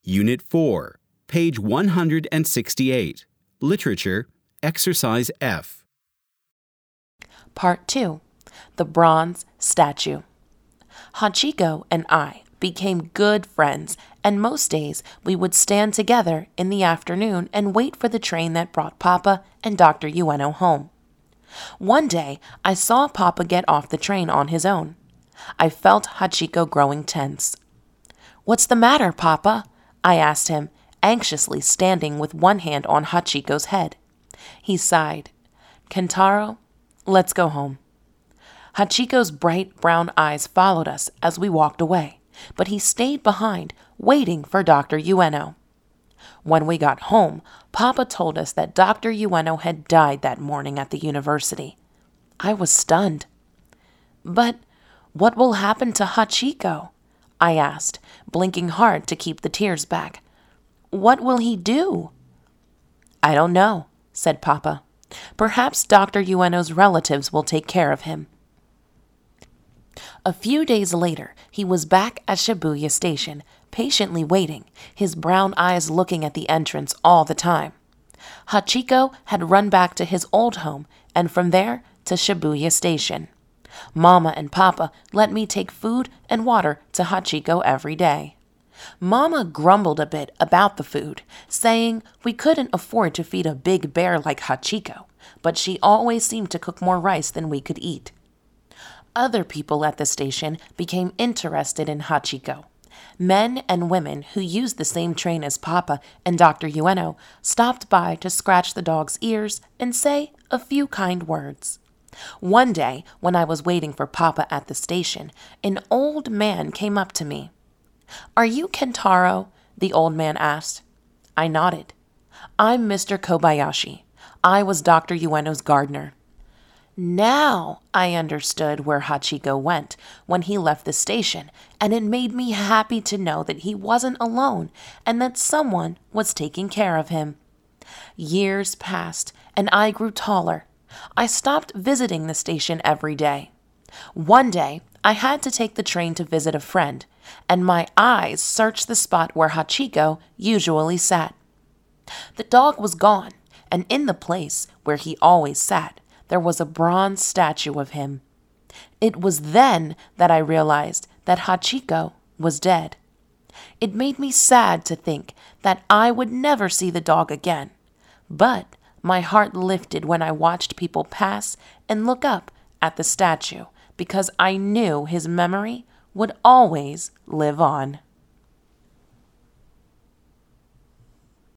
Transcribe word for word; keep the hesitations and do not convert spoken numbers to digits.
Unit four, page one hundred sixty-eight. Literature, Exercise F. Part two. The Bronze Statue. Hachiko and I became good friends, and most days we would stand together in the afternoon and wait for the train that brought Papa and Doctor Ueno home. One day, I saw Papa get off the train on his own. I felt Hachiko growing tense. "What's the matter, Papa?" I asked him, anxiously standing with one hand on Hachiko's head. He sighed. "Kentaro, let's go home." Hachiko's bright brown eyes followed us as we walked away, but he stayed behind, waiting for Doctor Ueno. When we got home, Papa told us that Doctor Ueno had died that morning at the university. I was stunned. "But what will happen to Hachiko?" I asked, blinking hard to keep the tears back. "What will he do?" "I don't know," said Papa. "Perhaps Doctor Ueno's relatives will take care of him." A few days later, he was back at Shibuya Station, patiently waiting, his brown eyes looking at the entrance all the time. Hachiko had run back to his old home, and from there to Shibuya Station. Mama and Papa let me take food and water to Hachiko every day. Mama grumbled a bit about the food, saying we couldn't afford to feed a big bear like Hachiko, but she always seemed to cook more rice than we could eat. Other people at the station became interested in Hachiko. Men and women who used the same train as Papa and Doctor Ueno stopped by to scratch the dog's ears and say a few kind words. One day, when I was waiting for Papa at the station, an old man came up to me. "Are you Kentaro?" the old man asked. I nodded. "I'm Mister Kobayashi. I was Doctor Ueno's gardener." Now I understood where Hachiko went when he left the station, and it made me happy to know that he wasn't alone and that someone was taking care of him. Years passed, and I grew taller. I stopped visiting the station every day. One day, I had to take the train to visit a friend, and my eyes searched the spot where Hachiko usually sat. The dog was gone, and in the place where he always sat, there was a bronze statue of him. It was then that I realized that Hachiko was dead. It made me sad to think that I would never see the dog again, but my heart lifted when I watched people pass and look up at the statue because I knew his memory would always live on.